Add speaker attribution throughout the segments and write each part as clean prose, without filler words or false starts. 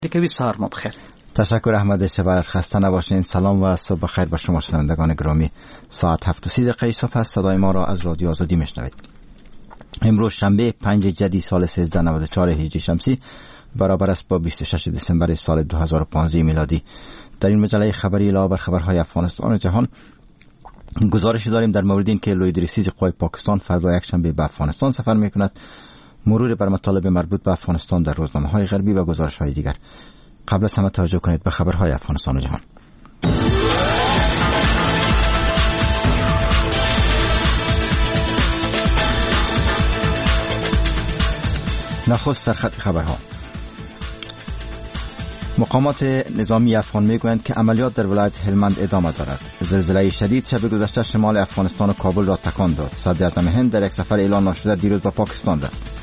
Speaker 1: دیگه سهار ما بخیر.
Speaker 2: تشکر احمد شبرت، خسته نباشین. سلام و صبح بخیر به شما شنوندگان گرامی. ساعت 7:30 صبح است. صدای ما را از رادیو آزادی میشنوید. امروز شنبه 5 جدی سال 1394 هجری شمسی برابر است با 26 دسامبر سال 2015 میلادی. در این مجله خبری علاوه بر خبرهای افغانستان و جهان گزارشی داریم در مورد اینکه لوید رسید قوای پاکستان فردا یک شنبه به افغانستان سفر میکند، مرور بر مطالب مربوط به افغانستان در روزنامه‌های غربی و گزارش‌های دیگر. قبل از همه توجه کنید به خبرهای افغانستان و جهان. نخست سرخط خبرها. مقامات نظامی افغان میگویند که عملیات در ولایت هلمند ادامه دارد. زلزله شدید شب گذشته شمال افغانستان و کابل را تکان داد. صدر اعظم هند در یک سفر اعلان نشده دیروز به پاکستان رفت.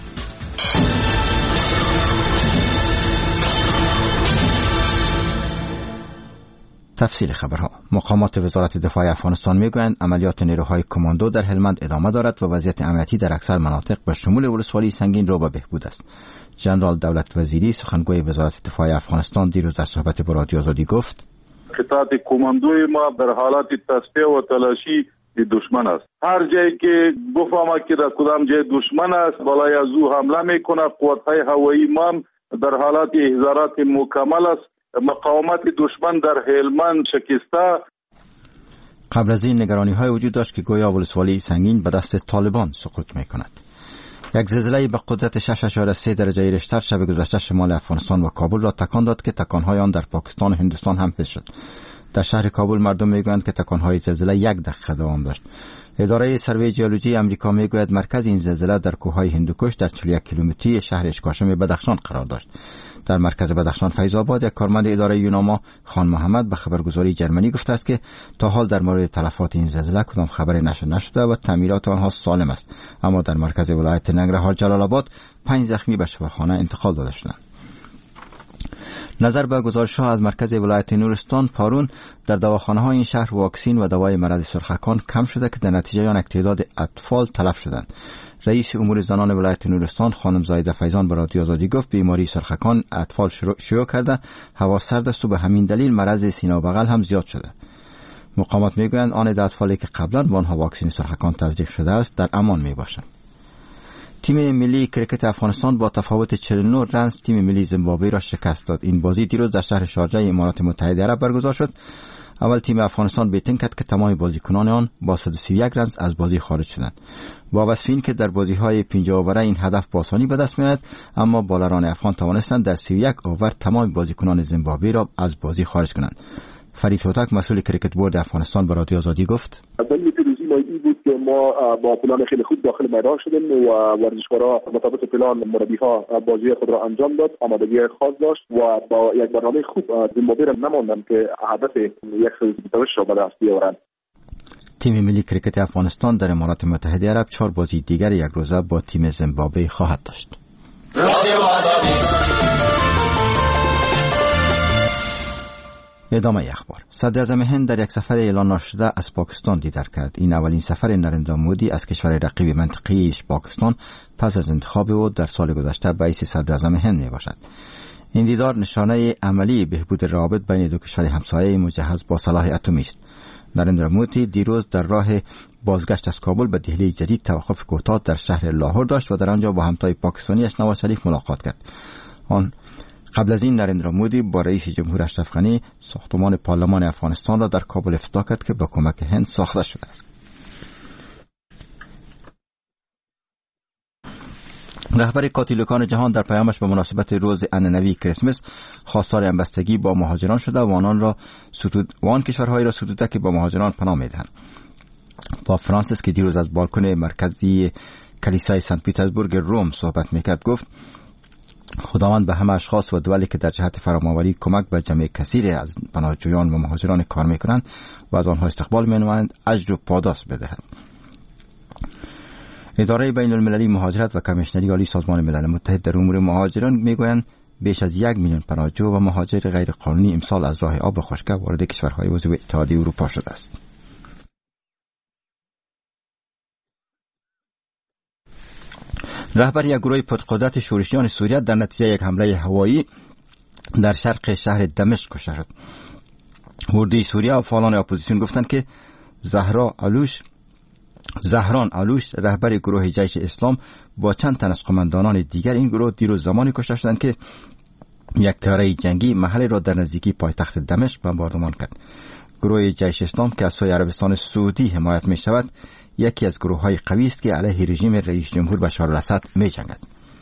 Speaker 2: تفصیل خبرها. مقامات وزارت دفاع افغانستان میگویند عملیات نیروهای کماندو در هلمند ادامه دارد و وضعیت امنیتی در اکثر مناطق به شمول ولسوالی سنگین رو به بهبود است. جنرال دولت وزیری سخنگوی وزارت دفاع افغانستان دیروز در صحبت با رادیو آزادی گفت:
Speaker 3: قطعات کماندوی ما در حالت تصفیه و تلاشی دشمن است. هر جایی که بفهمه که در کدام جای دشمن است بالای از او حمله میکنه. قوت‌های هوایی ما در حالت احضارات مکمل است. مقاومت دشمن در هلمند شکسته.
Speaker 2: قبل از این نگرانی‌های وجود داشت که گویا ولسوالی سنگین به دست طالبان سقوط می‌کند. یک زلزله به قدرت 6.3 درجه ریشتر شب گذشته شمال افغانستان و کابل را تکان داد که تکان‌های آن در پاکستان و هندوستان هم حس شد. در شهر کابل مردم میگویند که تکان‌های زلزله 1 دقیقه دوام داشت. اداره سروی ژئولوژی آمریکا میگوید مرکز این زلزله در کوههای هندوکش در 41 کیلومتری شهر اشکاشم بدخشان قرار داشت. در مرکز بدخشان فیض آباد یک کارمند اداره یوناما خان محمد به خبرگزاری جرمنی گفته است که تا حال در مورد تلفات این زلزله کدام خبری نشر نشده و تعمیرات آنها سالم است، اما در مرکز ولایت ننگرهار جلال آباد 5 زخمی به شفاخانه انتقال داده شدند. نظر به گزارش‌ها از مرکز ولایت نورستان پارون در دواخانه‌های این شهر واکسین و دوای مرض سرخکان کم شده که در نتیجه آن یک تعداد اطفال تلف شدند. رئیس امور زنان ولایت نورستان خانم زایده فیضان به رادیو آزادی گفت بیماری سرخکان اطفال شیوع کرده، هوا سرد است و به همین دلیل مرض سینه و بغل هم زیاد شده. مقامات میگویند آن اطفالی که قبلا به آنها واکسن سرخکان تزریق شده است در امان میباشند. تیم ملی کرکت افغانستان با تفاوت 49 رنز تیم ملی زیمبابوه را شکست داد. این بازی دیروز در شهر شارجه امارات متحده عرب برگزار شد. اول تیم افغانستان بیتن کرد که تمام بازیکنان آن با 131 رنز از بازی خارج شدند. با وصف این که در بازی‌های 50 اوره این هدف با آسانی به دست می‌آید، اما بالران افغان توانستند در 31 اوور تمام بازیکنان زیمبابوه را از بازی خارج کنند. فرید هوتک مسئول کرکت بورد افغانستان به رادیو آزادی گفت:
Speaker 4: ما با پلان خیلی خوب داخل میدان شدیم و ورزشکارا مطابق پلان مربی‌ها بازی خود را انجام داد، آمادگی خاص داشت و با یک برنامه خوب زیمبابوه را نماندند که هدف 122 را به دست بیاورند.
Speaker 2: تیم ملی کرکت افغانستان در امارات متحده عرب 4 بازی دیگر یک روزه با تیم زیمبابوه خواهد داشت. ادامه اخبار. صدر اعظم هند در یک سفر اعلان نشده از پاکستان دیدار کرد. این اولین سفر نریندرا مودی از کشور رقیب منطقه‌ای پاکستان پس از انتخاب او در سال گذشته به حیث صدر اعظم هند میباشد. این دیدار نشانه عملی بهبود روابط بین دو کشور همسایه مجهز با سلاح اتمی است. نریندرا مودی دیروز در راه بازگشت از کابل به دهلی جدید توقف کوتاه در شهر لاهور داشت و در آنجا با همتای پاکستانیش نواز شریف ملاقات کرد. قبل از این نریندرا مودی با رئیس جمهور اشرف غنی ساختمان پارلمان افغانستان را در کابل افتتاح کرد که با کمک هند ساخته شده است. رهبر کاتولیکان جهان در پیامش به مناسبت روز عنعنوی کریسمس خواستار همبستگی با مهاجران شده و آن کشورهایی را ستوده که با مهاجران پناه میدهند. پاپ فرانسیس که دیروز از بالکن مرکزی کلیسای سنت پیترزبورگ روم صحبت میکرد گفت: خداوند به همه اشخاص و دولی که در جهت فرامآوری کمک به جمع کثیر از پناهجویان و مهاجران کار میکنند و از آنها استقبال مینمایند اجر و پاداش بدهد. اداره بین المللی مهاجرت و کمیشنری عالی سازمان ملل متحد در امور مهاجران میگویند بیش از 1 میلیون پناهجو و مهاجر غیر قانونی امسال از راه آب خشک وارد کشورهای عضو اتحادیه اروپا شده است. رهبر یک گروه پرقدرت شورشیان سوریه در نتیجه یک حمله هوایی در شرق شهر دمشق کشته شد. اردوی سوریه و فعالان اپوزیسیون گفتند که زهران علوش رهبر گروه جیش اسلام با چند تن از قماندانان دیگر این گروه دیروز زمانی کشته شدند که یک طیاره جنگی محلی را در نزدیکی پایتخت دمشق بمباردمان کرد. گروه جیش اسلام که از سوی عربستان سعودی حمایت می شود یکی از گروه های قوی است که علیه رژیم رئیس جمهور بشار الاسد می جنگد.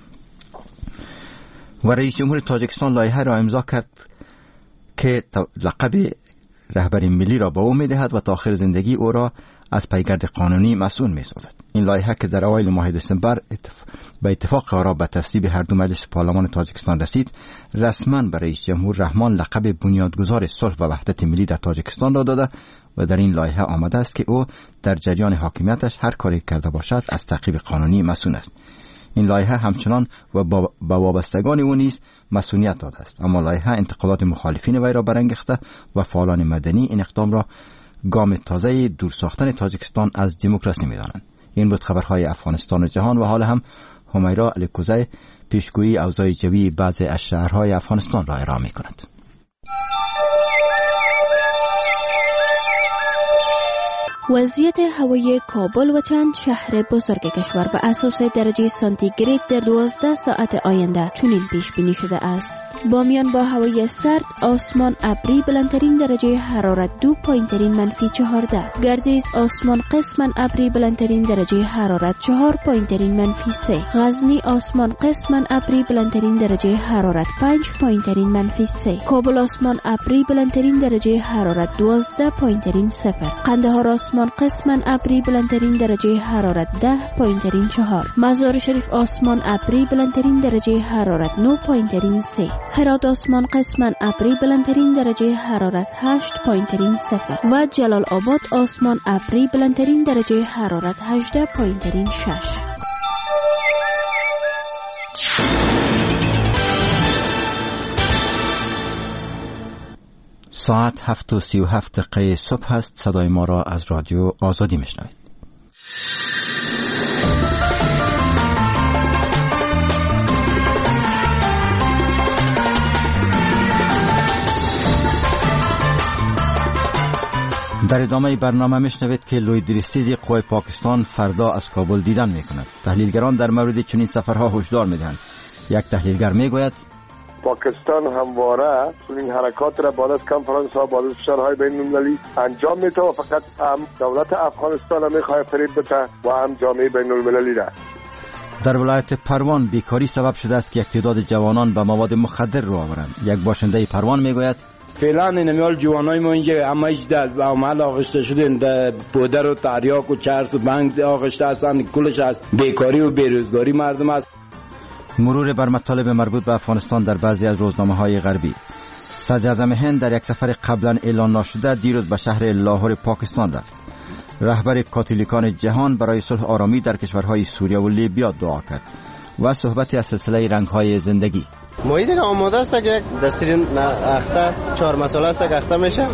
Speaker 2: و رئیس جمهور تاجیکستان لایحه را امضا کرد که لقب رهبری ملی را به او می دهد و تا آخر زندگی او را از پیگرد قانونی مسئول می سازد. این لایحه که در اوایل ماه دسامبر به اتفاق آرا به تصویب هر دو مجلس پارلمان تاجیکستان رسید، رسما به رئیس جمهور رحمان لقب بنیادگذار صلح و وحدت ملی در تاجیکستان را داده و در این لایحه آمده است که او در جریان حاکمیتش هر کاری کرده باشد از تعقیب قانونی مسئول است. این لایحه همچنان و با وابستگان او نیز مسئولیت داده است، اما لایحه انتقادات مخالفین وی را برانگیخته و فعالان مدنی این اقدام را گام تازه دور ساختن تاجیکستان از دموکراسی می‌دانند. این بود خبرهای افغانستان و جهان و حال هم همیرا علیکوزی پیشگویی اوضاع جوی بعضی از شهرهای افغانستان را ارائه می‌کند.
Speaker 1: وضعیت هوایی کابل و چند شهر بزرگ کشور به اساس درجه سانتیگراد در 12 ساعت آینده چنین پیش بینی شده است. با میان با هوای سرد، آسمان ابری بلندترین درجه حرارت 2 پایینترین منفی 14. گردیز آسمان قسماً ابری بلندترین درجه حرارت 4 پایینترین منفی 3. غزنی آسمان قسماً ابری بلندترین درجه حرارت 5 پایینترین منفی 3. کابل آسمان ابری بلندترین درجه حرارت 12 پایینترین 0. قندهار آسمان قسماً ابری بلندترین درجه حرارت 10 پایینترین 4. مزار شریف آسمان ابری بلندترین درجه حرارت 9 پایینترین 3. هرات آسمان قسماً ابری بلندترین درجه حرارت 8 پایینترین 0 و جلال آباد آسمان ابری بلندترین درجه حرارت 18 پایینترین 6.
Speaker 2: ساعت 7:37 صبح است. صدای ما را از رادیو آزادی میشنوید. در ادامه برنامه میشنوید که لویدریستیزی قوای پاکستان فردا از کابل دیدن میکند. تحلیلگران در مورد چنین سفرها هشدار میدهند. یک تحلیلگر میگوید
Speaker 5: پاکستان همواره این حرکات را بعد از کنفرانس ها، بعد از فشارهای بین المللی انجام میده و فقط هم دولت افغانستان را میخواه فریب بده و هم جامعه بین المللی را.
Speaker 2: در ولایت پروان بیکاری سبب شده است که یک تعداد جوانان به مواد مخدر رو آورند. یک باشنده پروان میگوید
Speaker 6: فعلا اینمیال جوانای ما اینجا همه در عمل آغشته شدن، در پودر و تریاک و چرس و بنگ آغشته هستند. کلش از بیکاری و بیروزگاری مردم است.
Speaker 2: مرور بر مطالب مربوط به افغانستان در بعضی از روزنامه‌های غربی. صدر اعظم هند در یک سفر قبلا اعلان نشده دیروز به شهر لاهور پاکستان رفت. رهبر کاتولیکان جهان برای صلح آرامی در کشورهای سوریه و لیبیا دعا کرد و صحبتی از سلسله رنگ‌های زندگی.
Speaker 7: ما دیگه آماده است که یک دسترین اخته 4 مسئله است که اخته میشه.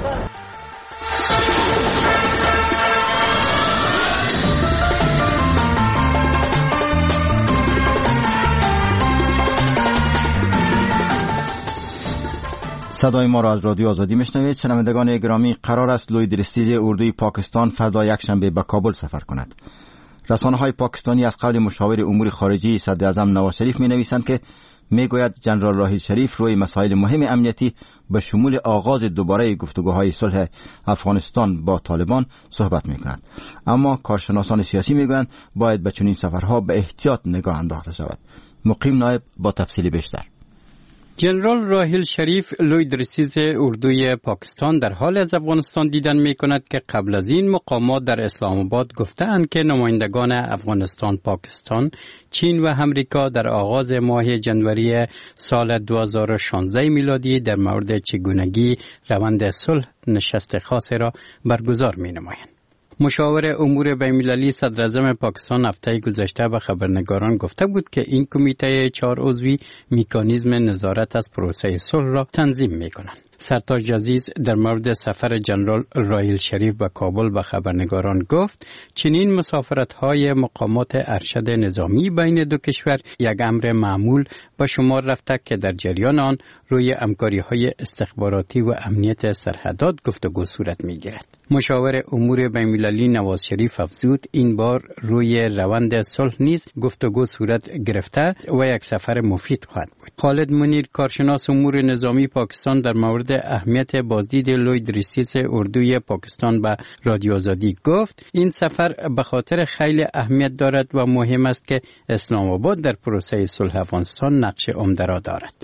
Speaker 2: صدای ما را از رادیو آزادی میشنوید. شنوندگان گرامی، قرار است لویدریستیز اردوی پاکستان فردا یکشنبه به کابل سفر کند. رسانه‌های پاکستانی از قبل مشاور امور خارجه صدر اعظم نواز شریف می‌نویسند که میگوید جنرال راحیل شریف روی مسائل مهم امنیتی به شمول آغاز دوباره گفتگوهای صلح افغانستان با طالبان صحبت می‌کند. اما کارشناسان سیاسی میگویند باید به چنین سفرها به احتیاط نگاه انداخته شود. مقیم نایب با تفصیل بیشتر.
Speaker 8: جنرال راحیل شریف لویدریستیز اردوی پاکستان در حال از افغانستان دیدن می کند که قبل از این مقامات در اسلام آباد گفتند که نمایندگان افغانستان، پاکستان، چین و امریکا در آغاز ماه جنوری سال 2016 میلادی در مورد چگونگی روند صلح نشست خاصی را برگزار می نمایند. مشاور امور بین‌المللی صدر اعظم پاکستان هفته گذشته به خبرنگاران گفته بود که این کمیته 4 عضوی مکانیزم نظارت از پروسه صلح را تنظیم می‌کنند. سرتاج عزیز در مورد سفر جنرال راحیل شریف به کابل به خبرنگاران گفت چنین مسافرت‌های مقامات ارشد نظامی بین دو کشور یک امر معمول به شمار رفته که در جریان آن روی همکاری‌های استخباراتی و امنیت سرحدات گفتگو صورت می‌گیرد. مشاور امور بین‌المللی نواز شریف افزود این بار روی روند صلح نیز گفتگو صورت گرفته و یک سفر مفید خواهد بود. خالد منیر کارشناس امور نظامی پاکستان در مورد اهمیت بازدید لوید ریسیس اردوی پاکستان به رادیو آزادی گفت این سفر به خاطر خیلی اهمیت دارد و مهم است که اسلام آباد در پروسه صلح افغانستان نقش عمده را دارد.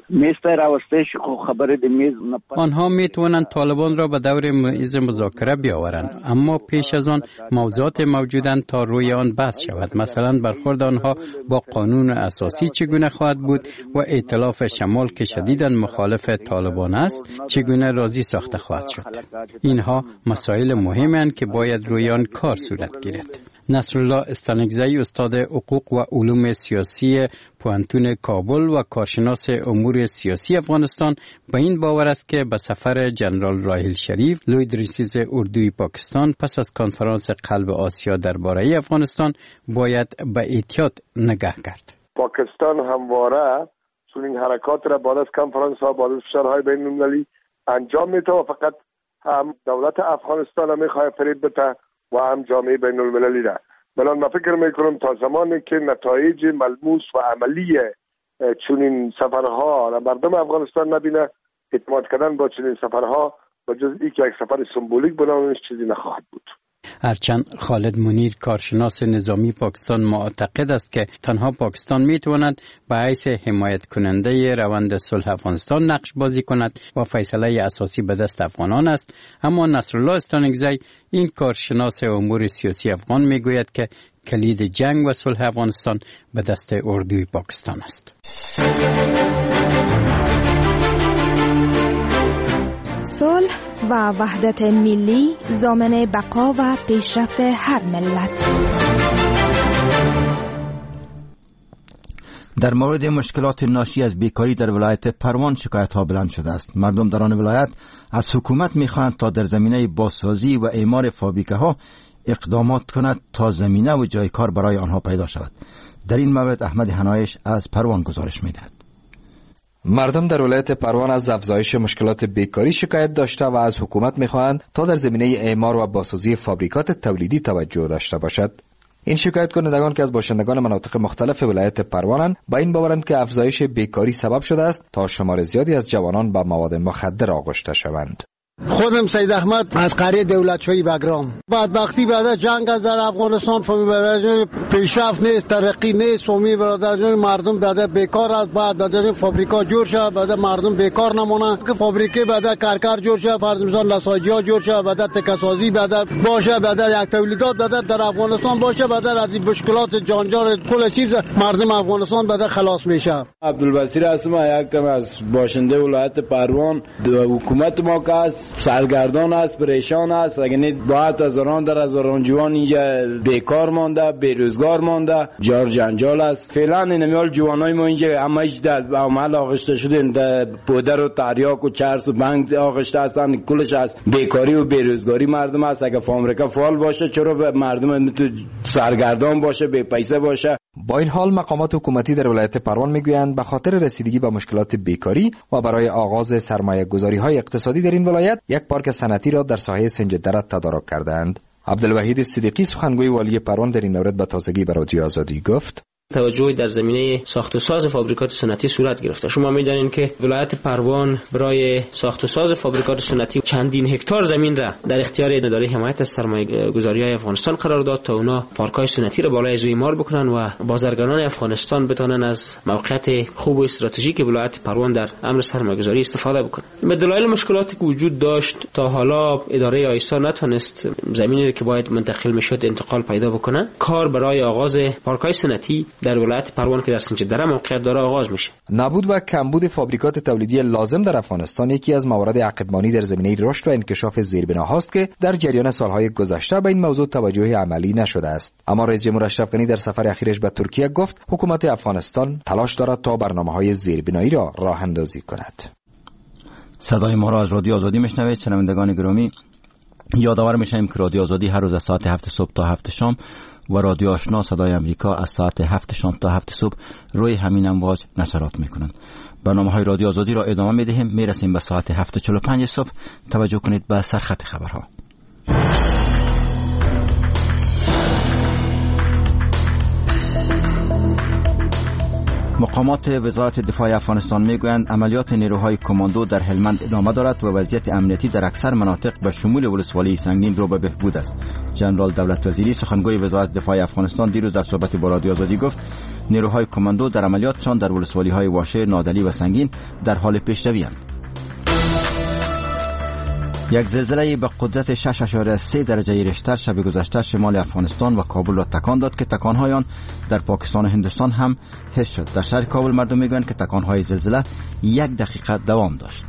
Speaker 8: آنها می توانند طالبان را به دور میز مذاکره بیاورند، اما پیش از آن موضوعات موجودند تا روی آن بحث شود. مثلا برخورد آنها با قانون اساسی چگونه خواهد بود و ائتلاف شمال که شدیداً مخالف طالبان است چگونه راضی ساخته خواهد شد. اینها مسائل مهمند که باید روی آن کار صورت گیرد. نصرالله استانکزی استاد حقوق و علوم سیاسی پوهنتون کابل و کارشناس امور سیاسی افغانستان به این باور است که به سفر جنرال راحیل شریف لوید ریسیس اردوی پاکستان پس از کنفرانس قلب آسیا درباره افغانستان باید به احتیاط نگاه کرد.
Speaker 5: پاکستان همواره چنین حرکات را بعد از کنفرانس ها بعد از فشارهای بین المللی انجام میده و فقط هم دولت افغانستان هم میخواد فریب بده و هم جامعه بین المللی را. بنابراین من فکر میکنم تا زمانی که نتایج ملموس و عملی چنین سفرها را مردم افغانستان نبینه، اعتماد کردن با چنین سفرها با جز اینکه یک سفر سمبولیک بنامش چیزی نخواهد بود.
Speaker 8: هرچند خالد منیر کارشناس نظامی پاکستان معتقد است که تنها پاکستان میتواند به حیث حمایت کننده روند صلح افغانستان نقش بازی کند و فیصله اساسی به دست افغانان است، اما نصرالله استانکزی این کارشناس امور سیاسی افغان میگوید که کلید جنگ و صلح افغانستان به دست اردوی پاکستان است.
Speaker 9: صلح و وحدت ملی ضامن بقا و پیشرفت هر ملت.
Speaker 2: در مورد مشکلات ناشی از بیکاری در ولایت پروان شکایت ها بلند شده است. مردم در آن ولایت از حکومت می‌خواهند تا در زمینه بازسازی و اعمار فابریکه ها اقدامات کند تا زمینه و جای کار برای آنها پیدا شود. در این مورد احمد حنایش از پروان گزارش می‌دهد.
Speaker 10: مردم در ولایت پروان از افزایش مشکلات بیکاری شکایت داشته و از حکومت می‌خواهند تا در زمینه اعمار و بازسازی فابریکات تولیدی توجه داشته باشد. این شکایت کنندگان که از باشندگان مناطق مختلف ولایت پروانند با این باورند که افزایش بیکاری سبب شده است تا شمار زیادی از جوانان به مواد مخدر آغشته شوند.
Speaker 11: خودم سید احمد از قریه دولتشویی بگرام. بدبختی بعد از جنگ از در افغانستان فهمی برادران پیشرفت نیست، ترقی نیست، فهمی برادران مردم بعد بیکار است. بعد فابریکا جور شد، بعد مردم بیکار نمونن که فابریکه بعد کارکار جور شد، فرض مثال نساجی‌ها جور شد، بعد تکسازی بعد باشه، بعد یک تولیدات بعد در افغانستان باشه، بعد از این مشکلات جانجار کل چیز مردم افغانستان بعد خلاص میشه.
Speaker 6: عبدالبصیر هستم، یکم از باشنده ولایت پروان. حکومت ما که سرگردان است، پریشان است، اگر باید هزاران جوان اینجا بیکار مانده، بیروزگار مانده، جار جنجال است. فعلا اینمیال جوانای ما اینجا همش در عمل آغشته شدن، در پودر و تریاک و چرس و بنگ آغشته هستن. کلش از بیکاری و بیروزگاری مردم است. اگر فابریکه فعال باشه چرا به مردم تو سرگردان باشه، بی پیسه باشه.
Speaker 10: با این حال مقامات حکومتی در ولایت پروان میگویند به خاطر رسیدگی به مشکلات بیکاری و برای آغاز سرمایه‌گذاری‌های اقتصادی در این ولایت یک پارک صنعتی را در ساحه سنج دره تدارک کردند. عبدالوحید صدیقی سخنگوی والی پروان در این مورد به تازگی به رادیو آزادی گفت:
Speaker 12: توجهی در زمینه ساخت و ساز فابریکات صنعتی صورت گرفته. شما می‌دانید که ولایت پروان برای ساخت و ساز فابریکات صنعتی چندین هکتار زمین را در اختیار اداره حمایت از سرمایه‌گذاری‌های افغانستان قرار داد تا اونا پارک‌های صنعتی را بالای زوی مار بکنن و بازرگانان افغانستان بتونن از موقعیت خوب و استراتژیک ولایت پروان در امر سرمایه‌گذاری استفاده بکنن. به دلایل مشکلاتی که وجود داشت تا حالا اداره آیسا نتونست زمینی که باید منتقل میشد انتقال پیدا بکنه. کار برای آغاز پارک‌های صنعتی در ولایت پروان که در سنج دره موقعیت داره آغاز میشه.
Speaker 10: نبود و کمبود فابریکات تولیدی لازم در افغانستان یکی از موارد عقب‌مانی در زمینه رشد و انکشاف زیربناهاست که در جریان سالهای گذشته به این موضوع توجه عملی نشده است. اما رئیس جمهور اشرف غنی در سفر اخیرش به ترکیه گفت حکومت افغانستان تلاش دارد تا برنامه‌های زیربنایی را راه اندازی کند.
Speaker 2: صدای ما را از رادیو آزادی میشنوید. شنوندگان گرامی، یادآور میشیم که رادیو آزادی هر روز از ساعت 7 صبح تا 7 شام و رادیو آشنا صدای امریکا از ساعت 7 شام تا 7 صبح روی همین امواج نشرات میکنند. برنامه‌های رادیو آزادی را ادامه میدهیم. میرسیم به ساعت 7:45 صبح. توجه کنید به سرخط خبرها. مقامات وزارت دفاع افغانستان میگویند عملیات نیروهای کماندو در هلمند ادامه دارد و وضعیت امنیتی در اکثر مناطق به شمول ولسوالی سنگین رو به بهبود است. جنرال دولت وزیری سخنگوی وزارت دفاع افغانستان دیروز در صحبت با رادیو آزادی گفت نیروهای کماندو در عملیاتشان در ولسوالی‌های واشه، نادلی و سنگین در حال پیشروی‌اند. یک زلزله به قدرت 6.3 درجه ریشتر شب گذشته شمال افغانستان و کابل را تکان داد که تکان‌های آن در پاکستان و هندوستان هم حس شد. در شهر کابل مردم میگویند که تکان‌های زلزله 1 دقیقه دوام داشت.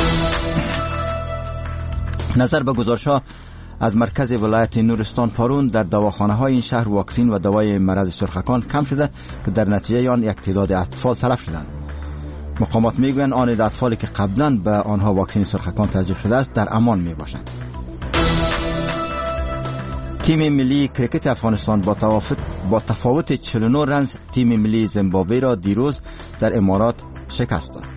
Speaker 2: نظر به گزارش‌ها از مرکز ولایت نورستان پارون در دواخانه‌های این شهر واکسین و دوای مرض سرخکان کم شده که در نتیجه آن یک تعداد اطفال تلف شدند. مقامات میگویند آن اطفالی که قبلا به آنها واکسن سرخکان تزریق شده است در امان می باشند. تیم ملی کرکت افغانستان با تفاوت 49 رنز تیم ملی زیمبابوه را دیروز در امارات شکست داد.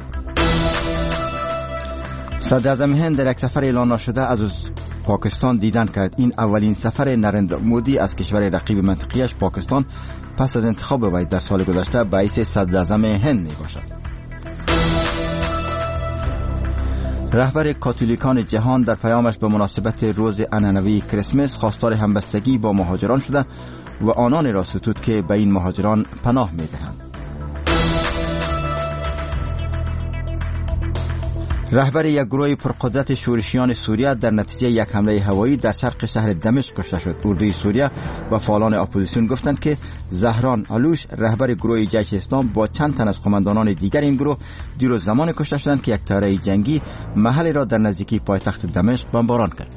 Speaker 2: صدر اعظم هند در یک سفر اعلان نشده از پاکستان دیدن کرد. این اولین سفر نریندرا مودی از کشور رقیب منطقیش پاکستان پس از انتخاب وی در سال گذشته به حیث صدر اعظم هند می باشد. رهبر کاتولیکان جهان در پیامش به مناسبت روز عنعنوی کریسمس خواستار همبستگی با مهاجران شده و آنان را ستود که به این مهاجران پناه می‌دهند. رهبر یک گروه پرقدرت شورشیان سوریه در نتیجه یک حمله هوایی در شرق شهر دمشق کشته شد. اردوی سوریه و فعالان اپوزیسیون گفتند که زهران علوش رهبر گروه جیش اسلام با چند تن از قماندانان دیگر این گروه دیروز زمان کشته شدند که یک طیاره جنگی محلی را در نزدیکی پایتخت دمشق بمباران کرد.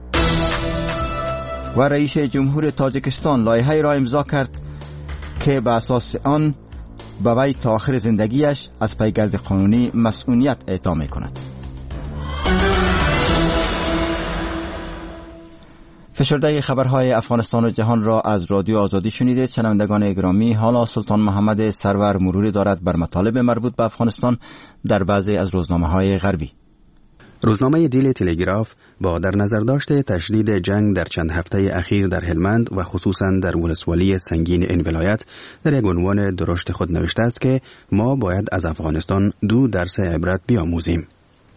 Speaker 2: و رئیس جمهور تاجیکستان لایحه‌ای را امضا کرد که به اساس آن به وی تا آخر زندگیش از پیگرد قانونی مسئولیت اعطا می‌کند. فشرده خبرهای افغانستان و جهان را از رادیو آزادی شنیدید. شنوندگان گرامی، حالا سلطان محمد سرور مروری دارد بر مطالب مربوط به افغانستان در بعضی از روزنامه‌های غربی.
Speaker 13: روزنامه دیلی تلگراف با در نظر داشته تشدید جنگ در چند هفته اخیر در هلمند و خصوصا در ولسوالی سنگین این ولایت در یک عنوان درشت خود نوشته است که ما باید از افغانستان 2 درس عبرت بیاموزیم.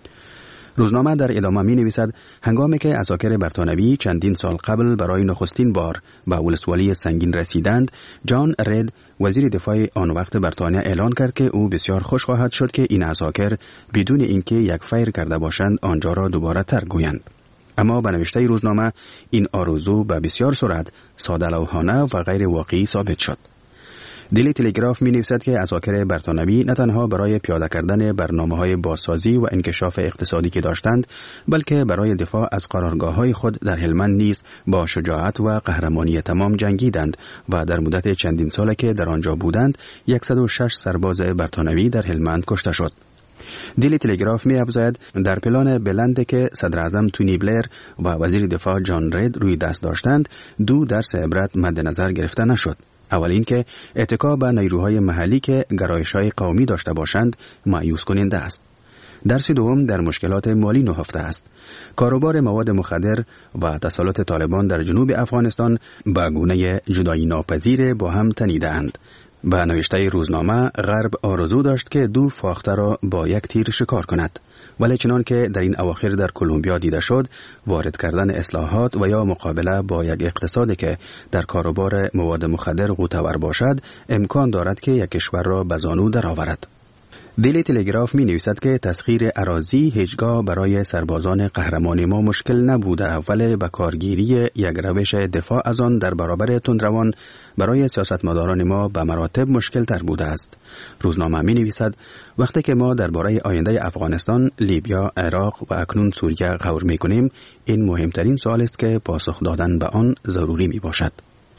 Speaker 13: روزنامه در ادامه می نویسد هنگامی که عساکر برتانوی چندین سال قبل برای نخستین بار به ولسوالی سنگین رسیدند، جان رید وزیر دفاع آن وقت بریتانیا اعلان کرد که او بسیار خوش خواهد شد که این عساکر بدون اینکه یک فیر کرده باشند آنجا را دوباره ترک گویند. اما به نوشته روزنامه این آرزو به بسیار سرعت ساده‌لوحانه و غیر واقعی ثابت شد. دیلی تلگراف می نویسد که عساکر برتانوی نه تنها برای پیاده کردن برنامه‌های بازسازی و انکشاف اقتصادی که داشتند، بلکه برای دفاع از قرارگاه‌های خود در هلمند نیز با شجاعت و قهرمانی تمام جنگیدند و در مدت چندین ساله که در آنجا بودند 106 سرباز برتانوی در هلمند کشته شد. دیلی تلگراف می افزاید در پلان بلند که صدر اعظم تونی بلیر و وزیر دفاع جان رید روی دست داشتند 2 درس عبرت مد نظر گرفته نشد. اول این که اتکا به نیروهای محلی که گرایش‌های قومی داشته باشند مایوس کننده است. درس دوم در مشکلات مالی نهفته است. کاروبار مواد مخدر و تسلط طالبان در جنوب افغانستان به گونه جدایی ناپذیر با هم تنیده‌اند. به نوشته روزنامه غرب آرزو داشت که 2 فاخته را با یک تیر شکار کند، ولی چنان که در این اواخر در کلمبیا دیده شد، وارد کردن اصلاحات و یا مقابله با یک اقتصادی که در کاروبار مواد مخدر غوطه‌ور باشد امکان دارد که یک کشور را به زانو درآورد. دیلی تلگراف می نویسد که تسخیر اراضی هیچگاه برای سربازان قهرمان ما مشکل نبوده، ولی با کارگیری یک روش دفاع از آن در برابر تندروان برای سیاستمداران ما به مراتب مشکل تر بوده است. روزنامه می نویسد وقتی که ما درباره آینده افغانستان، لیبیا، عراق و اکنون سوریه غور می کنیم، این مهمترین سوال است که پاسخ دادن به آن ضروری می باشد.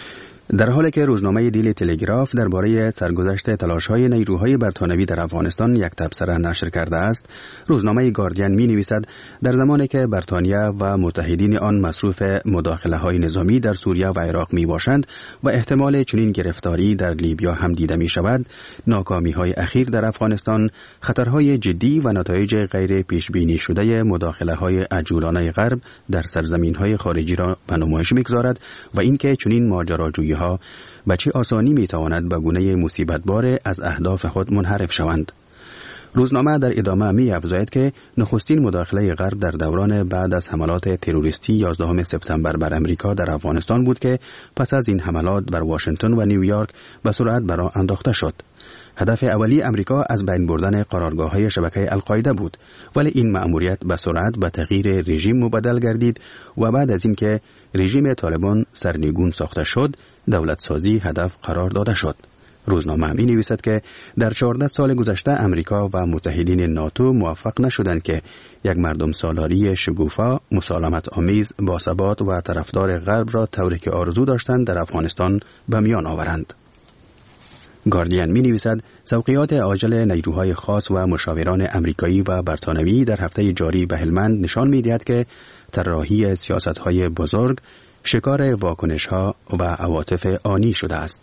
Speaker 13: در حالی که روزنامه دیلی تلگراف درباره سرگذشت تلاش‌های نیروهای برتانوی در افغانستان یک تبصره نشر کرده است، روزنامه گاردین می‌نویسد در زمانی که بریتانیا و متحدین آن مصروف مداخله‌های نظامی در سوریه و عراق می‌باشند و احتمال چنین گرفتاری در لیبیا هم دیده می‌شود، ناکامی‌های اخیر در افغانستان خطرهای جدی و نتایج غیر پیش‌بینی شده مداخله‌های عجولانه غرب در سرزمین‌های خارجی را به نمایش می‌گذارد و اینکه چنین ماجراجویی به چه آسانی میتواند به گونه مصیبت‌بار از اهداف خود منحرف شوند. روزنامه در ادامه می‌افزاید که نخستین مداخله غرب در دوران بعد از حملات تروریستی 11 سپتامبر بر امریکا در افغانستان بود که پس از این حملات بر واشنگتن و نیویورک به سرعت به راه انداخته شد. هدف اولی امریکا از بین بردن قرارگاه‌های شبکه القاعده بود، ولی این مأموریت به سرعت به تغییر رژیم مبدل گردید و بعد از اینکه رژیم طالبان سرنگون ساخته شد، دولت سازی هدف قرار داده شد. روزنامه می نویسد که در 14 سال گذشته امریکا و متحدین ناتو موفق نشدند که یک مردم سالاری شگوفا، مسالمت آمیز، باثبات و طرفدار غرب را طوری که آرزو داشتند در افغانستان به میان آورند. گاردین می نویسد توقیات عاجل نیروهای خاص و مشاوران امریکایی و برتانوی در هفته جاری به هلمند نشان می دهد که طراحی سیاست‌های بزرگ شکار واکنش‌ها و عواطف آنی شده است.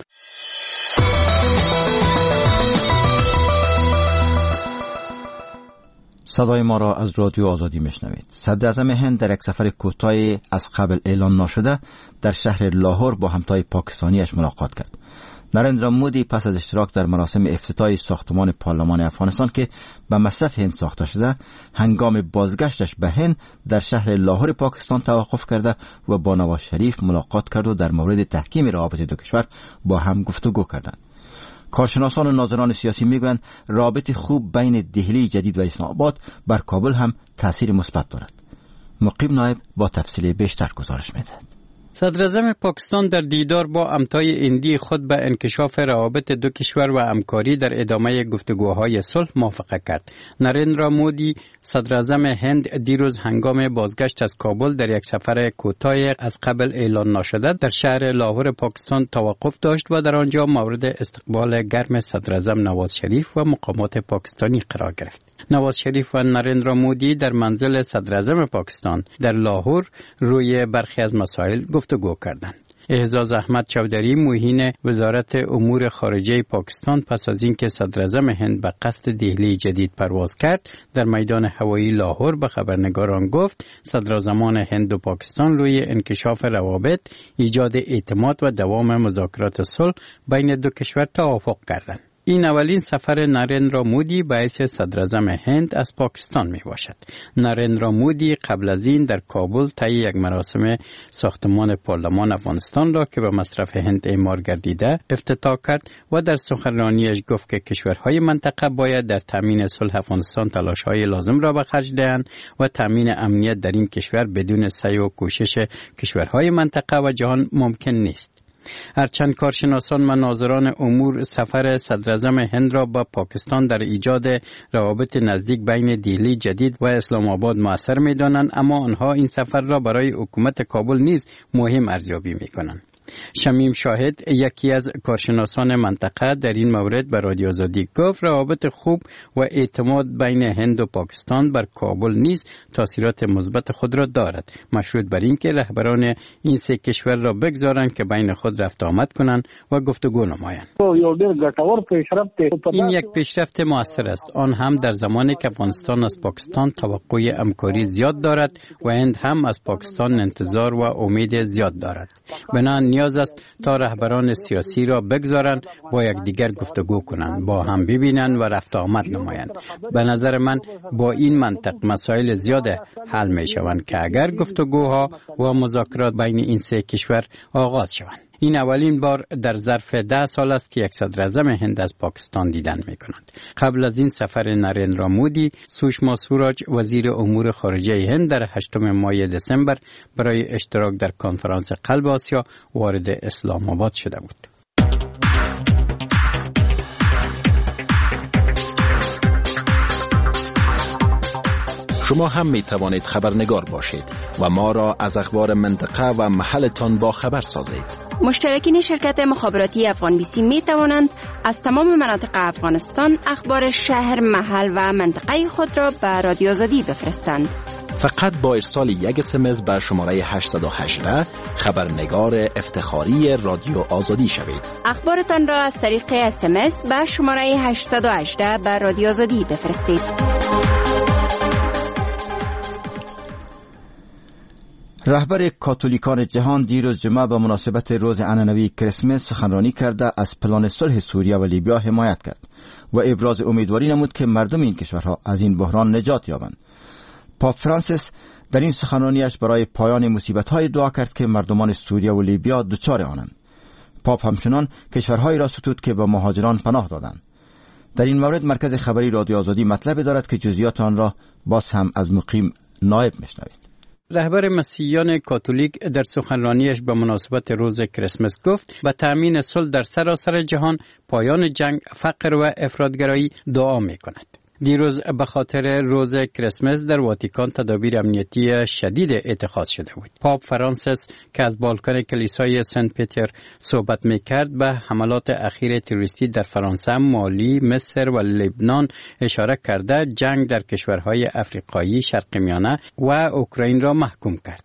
Speaker 2: صدای ما را از رادیو آزادی میشنوید. صدراعظم هند در یک سفر کوتاهی از قبل اعلان نشده در شهر لاهور با همتای پاکستانیش ملاقات کرد. نریندرا مودی پس از اشتراک در مراسم افتتاحی ساختمان پارلمان افغانستان که به مصرف هند ساخته شده، هنگام بازگشتش به هند در شهر لاهور پاکستان توقف کرده و با نواز شریف ملاقات کرد و در مورد تحکیم روابط دو کشور با هم گفتگو کردند. کارشناسان و ناظران سیاسی میگویند رابط خوب بین دهلی جدید و اسلام آباد بر کابل هم تاثیر مثبت دارد. مقیم نایب با تفصیل بیشتر گزارش می‌دهد.
Speaker 8: صدراعظم پاکستان در دیدار با همتای هندی خود به انکشاف روابط دو کشور و همکاری در ادامه گفتگوهای صلح موافقت کرد. نریندرا مودی صدراعظم هند دیروز هنگام بازگشت از کابل در یک سفر کوتاهی از قبل اعلان نشده در شهر لاهور پاکستان توقف داشت و در آنجا مورد استقبال گرم صدراعظم نواز شریف و مقامات پاکستانی قرار گرفت. نواز شریف و نریندرا مودی در منزل صدراعظم پاکستان در لاهور روی برخی از مسائل گفتگو کردند. اعزاز احمد چودری معین وزارت امور خارجه پاکستان پس از اینکه صدراعظم هند به قصد دهلی جدید پرواز کرد در میدان هوایی لاهور به خبرنگاران گفت صدراعظمان هند و پاکستان روی انکشاف روابط، ایجاد اعتماد و دوام مذاکرات صلح بین دو کشور توافق کردند. این اولین سفر نریندرا مودی به حیث صدراعظم هند از پاکستان می باشد. نریندرا مودی قبل از این در کابل طی یک مراسم ساختمان پارلمان افغانستان را که به مصرف هند اعمار گردیده افتتاح کرد و در سخنرانیش گفت که کشورهای منطقه باید در تامین صلح افغانستان تلاش‌های لازم را به خرج دهند و تامین امنیت در این کشور بدون سعی و کوشش کشورهای منطقه و جهان ممکن نیست. هرچند کارشناسان و ناظران امور سفر صدراعظم هند را با پاکستان در ایجاد روابط نزدیک بین دهلی جدید و اسلام آباد مؤثر می‌دانند، اما آنها این سفر را برای حکومت کابل نیز مهم ارزیابی می‌کنند. شمیم شاهد یکی از کارشناسان منطقه در این مورد به رادیو آزادی گفت روابط خوب و اعتماد بین هند و پاکستان بر کابل نیز تاثیرات مثبت خود را دارد، مشروط بر اینکه رهبران این سه کشور را بگذارند که بین خود رفت آمد کنند و گفتگو نمایند. این یک پیشرفت موثر است، آن هم در زمانی که افغانستان از پاکستان توقع همکاری زیاد دارد و هند هم از پاکستان انتظار و امید زیاد دارد. بنابراین نیاز است تا رهبران سیاسی را بگذارند با یکدیگر گفتگو کنند، با هم ببینند و رفت آمد نمایند. به نظر من با این منطق مسائل زیاد حل می شوند که اگر گفتگوها و مذاکرات بین این سه کشور آغاز شوند. این اولین بار در ظرف 10 سال است که یک صدراعظم هند از پاکستان دیدن می کند. قبل از این سفر نریندرا مودی، سوشما سوراج وزیر امور خارجه هند در 8 ماه دسامبر برای اشتراک در کنفرانس قلب آسیا وارد اسلام آباد شده بود.
Speaker 14: شما هم می توانید خبرنگار باشید و ما را از اخبار منطقه و محلتان با خبر سازید.
Speaker 15: مشترکین شرکت مخابراتی افغان بیسی می توانند از تمام مناطق افغانستان اخبار شهر، محل و منطقه خود را به رادیو آزادی بفرستند.
Speaker 14: فقط با ارسال یک SMS به شماره 818 خبرنگار افتخاری رادیو آزادی شوید.
Speaker 15: اخبارتان را از طریق SMS به شماره 818 به رادیو آزادی بفرستید.
Speaker 2: رهبر کاتولیکان جهان دیروز جمعه به مناسبت روز عنعنوی کریسمس سخنرانی کرده از پلان صلح سوریه و لیبیا حمایت کرد و ابراز امیدواری نمود که مردم این کشورها از این بحران نجات یابند. پاپ فرانسیس در این سخنرانیش برای پایان مصیبت‌های دعا کرد که مردمان سوریه و لیبیا دچار آنند. پاپ همچنان کشورهایی را ستود که به مهاجران پناه دادند. در این مورد مرکز خبری رادیو آزادی مطلب دارد که جزئیات آن را باز هم از مقیم نایب میشنوید.
Speaker 8: رهبر مسیحیان کاتولیک در سخنرانیش به مناسبت روز کریسمس گفت به تأمین صلح در سراسر جهان، پایان جنگ، فقر و افراطگرایی دعا می‌کند. دیروز به خاطر روز کریسمس در واتیکان تدابیر امنیتی شدید اتخاذ شده بود. پاپ فرانسیس که از بالکن کلیسای سنت پیتر صحبت می‌کرد به حملات اخیر تروریستی در فرانسه، مالی، مصر و لبنان اشاره کرده جنگ در کشورهای افریقایی، شرق میانه و اوکراین را محکوم کرد.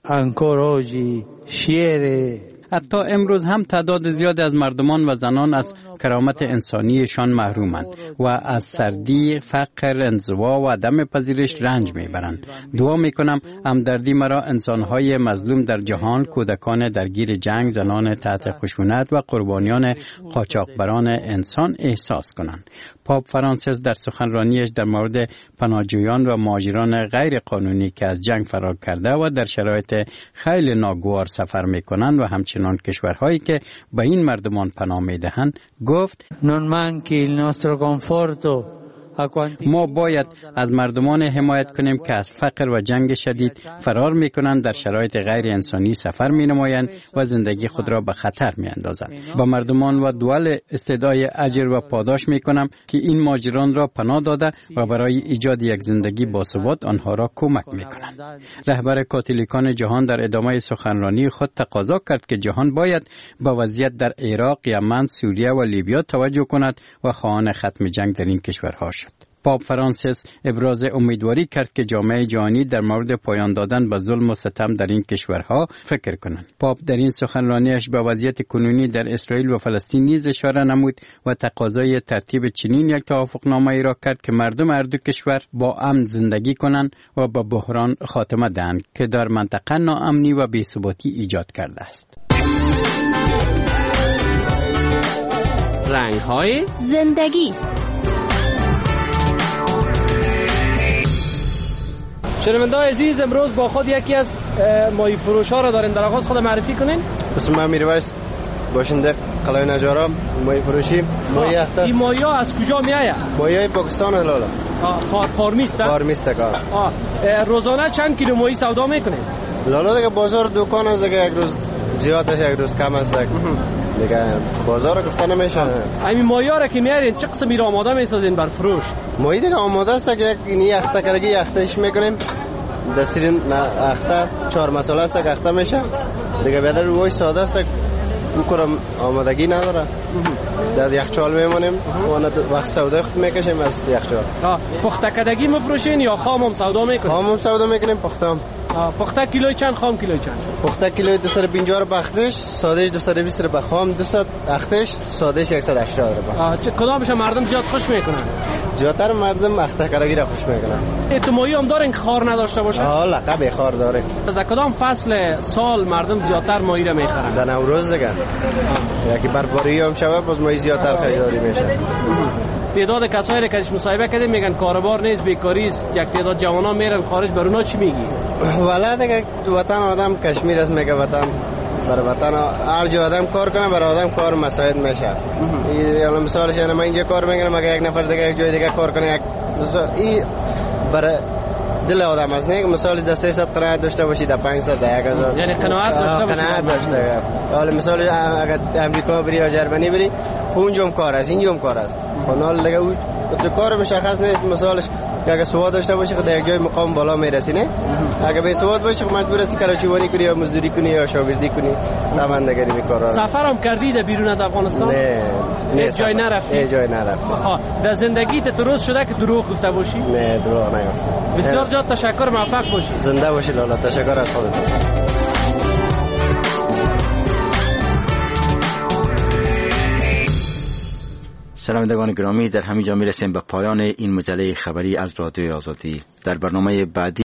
Speaker 8: حتی امروز هم تعداد زیاد از مردمان و زنان از کرامت انسانیشان محرومند و از سردی، فقر، انزوا و عدم پذیرش رنج میبرند. دعا میکنم همدردی مرا انسانهای مظلوم در جهان، کودکان درگیر جنگ، زنان تحت خشونت و قربانیان قاچاقبران انسان احساس کنند. پاپ فرانسیس در سخنرانیش در مورد پناهجویان و مهاجران غیر قانونی که از جنگ فرار کرده و در شرایط خیلی ناگوار سفر میکنند و همچنان کشورهایی که به این مردمان پناه میدهند گفت: ما باید از مردمان حمایت کنیم که از فقر و جنگ شدید فرار میکنند، در شرایط غیر انسانی سفر مینمایند و زندگی خود را به خطر میاندازند. با مردمان و دول استدعای اجر و پاداش میکنم که این مهاجران را پناه داده و برای ایجاد یک زندگی باثبات آنها را کمک میکنند. رهبر کاتولیکان جهان در ادامه سخنرانی خود تقاضا کرد که جهان باید با وضعیت در عراق، یمن، سوریه و لیبیا توجه کند و خواهان ختم جنگ در این کشورها شد. پاپ فرانسیس ابراز امیدواری کرد که جامعه جهانی در مورد پایان دادن به ظلم و ستم در این کشورها فکر کنند. پاپ در این سخنرانیش به وضعیت کنونی در اسرائیل و فلسطین نیز اشاره نمود و تقاضای ترتیب چنین یک توافقنامه‌ای را کرد که مردم هر دو کشور با امن زندگی کنند و به بحران خاتمه دهند که در منطقه ناامنی و بی‌ثباتی ایجاد کرده است.
Speaker 15: رنگ‌های زندگی.
Speaker 16: شنونده‌های عزیز، امروز با خود یکی از ماهی فروش‌ها را داریم. در آغاز خود معرفی کنین.
Speaker 7: اسم من میرویس، باشنده قلعه نجارا، ماهی فروشی. ماهی اخته.
Speaker 16: این ماهی‌ها از کجا میآید؟
Speaker 7: ماهی پاکستان هلاله.
Speaker 16: فارمیسته؟
Speaker 7: فارمیسته کار.
Speaker 16: روزانه چند کیلو ماهی سودا میکنید؟
Speaker 7: لالا دیگه بازار دکان است دیگه، یک روز زیاد است یک روز کم است دیگه بازار گفته نمیشه.
Speaker 16: همین ماهی‌ها را که میارین چه قسمی را آماده میسازین بر فروش؟
Speaker 7: ماهی دیگه آماده است که اینی اخته کردگی اختهش میکنیم. دسترین اخته 4 مساله است که اخته میشه دیگه. بدر روی ساده است، بکنم آمادگی نداره. در یخچال میمونیم و وقت سودا خود میکشیم از یخچال.
Speaker 16: پخته کردگی میفروشین یا خام هم سودا میکنین؟
Speaker 7: خام هم سودا میکنیم، پخته هم.
Speaker 16: پخته کیلوی چند، خام کیلوی چند؟
Speaker 7: پخته کیلوی 250 رو بختش، سادهش 220 رو بخام، 200 اختش، سادهش 180 رو بخام.
Speaker 16: کدامش مردم زیاد خوش میکنن؟
Speaker 7: زیادتر مردم اخته کردگی را خوش میکنن.
Speaker 16: اعتمادی هم دارن که خار نداشته باشه؟
Speaker 7: لقب خار داره.
Speaker 16: از کدام فصل سال مردم زیادتر ماهی را میخرن؟
Speaker 7: در نوروز دیگه. یکی برباری هم شود باز ماهی زیادتر خریداری میشه.
Speaker 16: تعداد کسایی که مصاحبه کردیم میگن کاروبار نیست، بیکاری است، یک تعداد جوانان میرن خارج. بر اونا چی میگی؟
Speaker 7: والا دیگه وطن آدم کشمیر است، میگه وطن برای وطن هر جا آدم کار کنه برای آدم کار مساعد میشه. این مثالش من اینجا کار میکنم، اگه یک نفر دیگه یک جای دیگه کار کنه، یک این برای دل آدم است. نه مثال دسته 100 قناعت داشته باشی، در 500 در 1000
Speaker 16: یعنی قناعت
Speaker 7: داشته. حالا مثال اگر امریکا بری یا ژرمنی بری، اونجا کار است، اینجا کار است. حالا دیگه اون کار مشخص نیست. مثالش که اگه سواد داشته باشی خود یک جای مقام بالا میرسی نه. اگه بی سواد باشی خود مجبور هستی کراچیوانی کنی یا مزدوری کنی یا شاگردی کنی. دوندگری میکاره.
Speaker 16: سفر هم کردی در بیرون از افغانستان؟
Speaker 7: نه.
Speaker 16: جای نرفتی؟
Speaker 7: جای نرفتی.
Speaker 16: در زندگیت درست شده که دروغ گفته باشی؟
Speaker 7: نه دروغ نگفتم.
Speaker 16: بسیار زیاد تشکر، موفق باشی.
Speaker 7: زنده باشی لالا. تشکر از خودت.
Speaker 2: شنوندگان گرامی، در همینجا میرسیم به پایان این مجله خبری از رادیوی آزادی. در برنامه بعدی